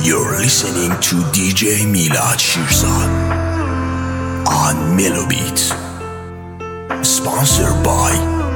You're listening to DJ Milad Shirzad on Melobeat, sponsored by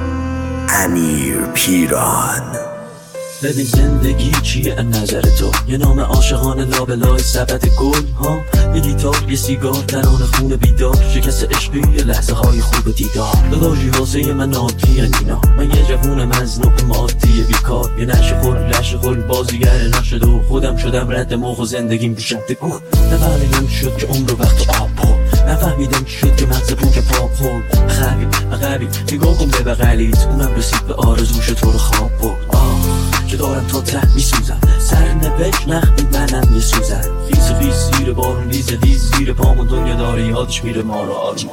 Amir Piran. ببین زندگی چیه از نظر تو؟ یه نام عاشقانه لابلای سبد گل ها، یه گیتار، یه سیگار، ترانه خون بیدار، شکست عشقی، یه لحظه های خوب دیدار. داداشی واسه من عادیه اینا، من یه جوون مزنوق مادی بیکار، یه لشه خور بازیگر نشده و خودم شدم رد موق و زندگیم بیشت گل. نفهمیدم چی شد که عمر و وقت آب بود، نفهمیدم چی شد که مغز پوک پاپ خورد. غبی نگاه کن به بغلیت، اونم رسید به آرزوش تو رو خواب برد. که دارم تا ته میسوزم، سرنوشت نخمید منم یه سوزن. خیز زیر بارون ریز زیر پامون، دنیا داره یادش میره ما رو آروم.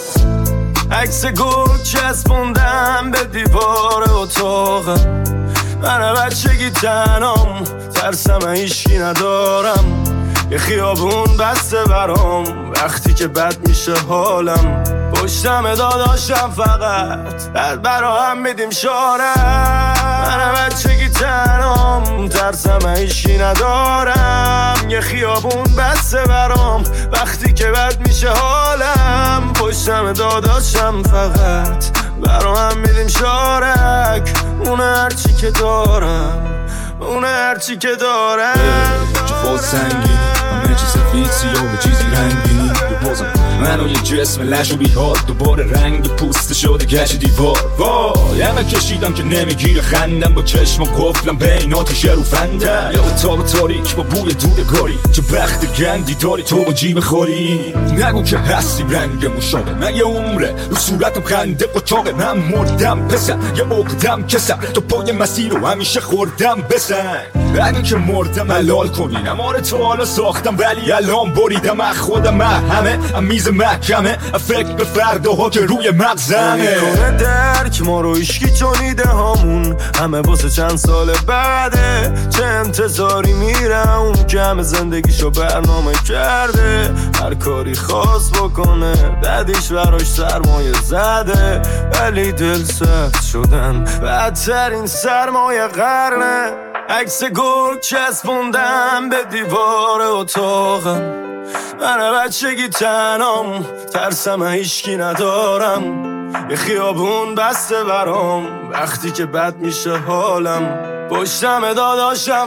عکس گل چسبوندم به دیوار اتاقم، من بچگی تنام، ترسم هیچکی ندارم. یه خیابون بسته برام، وقتی که بد میشه حالم، پشتم داداشم فقط برا هم میدیم شارم. من بچگی تنام، ترسم هیچکی ندارم. یه خیابون بسته برام، وقتی که بد میشه حالم، پشتم داداشم فقط برا هم میدیم شارک. اونه هرچی که دارم، اونه هرچی که دارم. چه فال سنگین، همه چی سفید سیاه و چیزی رنگینی. بازم منو یه جسم لش و بیحال، دوباره رنگ پوست شده گچ دیوار. وای همه کشیدم که نمیگیره خندم، با چشم قفلم بین آتیش رو فندم. یا اتاق تاریک با بوی دودگاری، چه بخت گندی داری تو با جیب خوری. نگو که هستی رنگ مشابه، من یه عمره رو صورتم خنده قچاقه. من مردم پسر یه عقدم کسر، تو پای مسیر رو همیشه خوردم بسن. اگه که مردم حلال کنین، اماره تو حالا ساختم ولی الان بریدم. از خودم همه میز محکمه، فکر به فرداها که روی مغزمه. میکنه درک ما رو ایشکی چونیده هامون، همه واسه چند سال بعده. چه انتظاری میره اون که همه زندگیشو برنامه کرده. هر کاری خواست بکنه، ددیش براش سرمایه زده. ولی دل سخت شدن بدترین سرمایه قرنه. عکس گل چسبوندم به دیوار اتاقم، من بچگی تنام، ترسم هیچکی ندارم. یه خیابون بسته برام، وقتی که بد میشه حالم، پشتم داداشم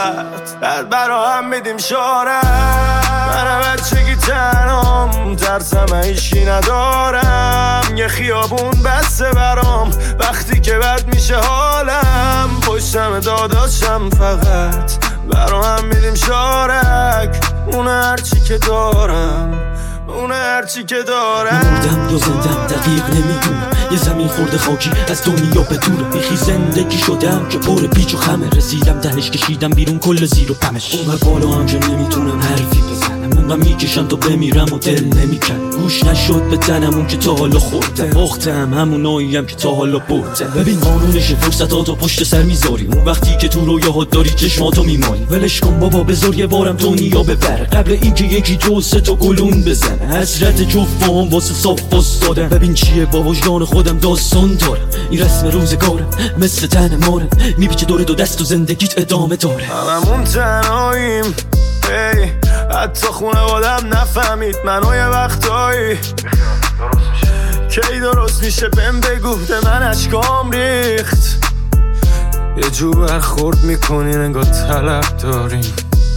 فقط برا هم میدیم شارم. من بچگی تنام، ترسم هیچکی ندارم. یه خیابون بسته برام، وقتی که بد میشه حالم، پشتم داداشم فقط برا هم میدیم شارک. اونه هرچی که دارم، اونه هرچی که دارم. مردم یا زندم دقیق نمیدونم، یه زمین خورده خاکی از دنیا به دورم. بیخی زندگی شدم که پر پیچ و خمه، رسیدم دهش کشیدم بیرون کل زیر و پمش. اون بالا هم که نمیتونم حرفی بزنم، اونقدر میکشم تا بمیرم و دل نمیکن. گوش نشد به تنم اون که تا حالا خوردم، باختم هموناییم که تا حالا بردم. ببین قانونش فرصتاتو پشت سر میذاری، اون وقتی که تو رویاهات داری چشماتو میمالی. ولش کن بابا بذار یه بارم دنیا ببره، قبل اینکه یکی دو سه تا گلون بزنه. حسرت جفت هم واسه صاف باستادم، ببین چیه با وجدان خودم داستان دارم. این رسم روزگارم مثل تن مارم، میپیچه دور دو دست و زندگیت ادامه داره. هممون تنهاییم، حتی خونوادم نفهمید منو. یه وقتایی کی درست میشه بهم بگو، به من اشکام ریخت. یه جو برخورد میکنین انگار طلب داریم،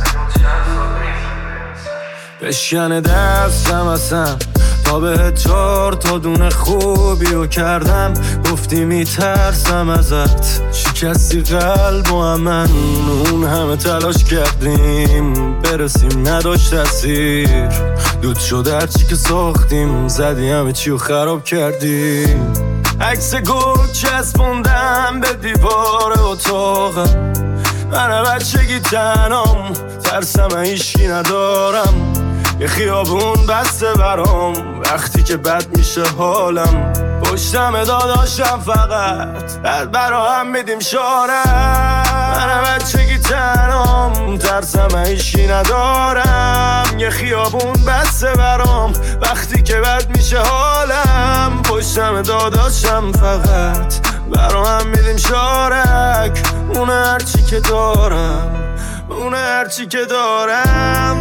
بشکنه دستم اصلا تا به 4 تا دونه خوبیو کردم. گفتی میترسم ازت، شکستی قلب و من اون همه تلاش کردیم برسیم، نداشت تاثیر. دود شد هرچی که ساختیم، زدی همه چیو خراب کردیم. عکس گل چسبوندم به دیوار اتاقم، من بچگی تنام، ترسم هیچکی ندارم. یه خیابون بسته برام، وقتی که بد میشه حالم، پشتم داداشم فقط برا هم میدیم شارم. من بچگی تنام، ترسم هیچکی ندارم. یه خیابون بسته برام، وقتی که بد میشه حالم، پشتم داداشم فقط برا هم میدیم شارک. اونه هرچی که دارم، اونه هرچی که دارم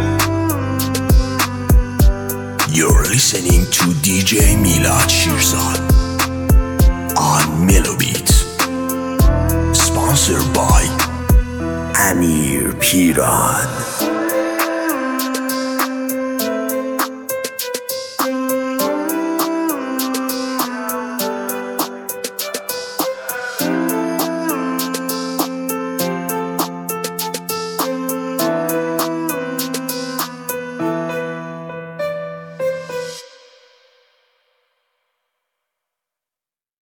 You're listening to DJ Milad Shirzad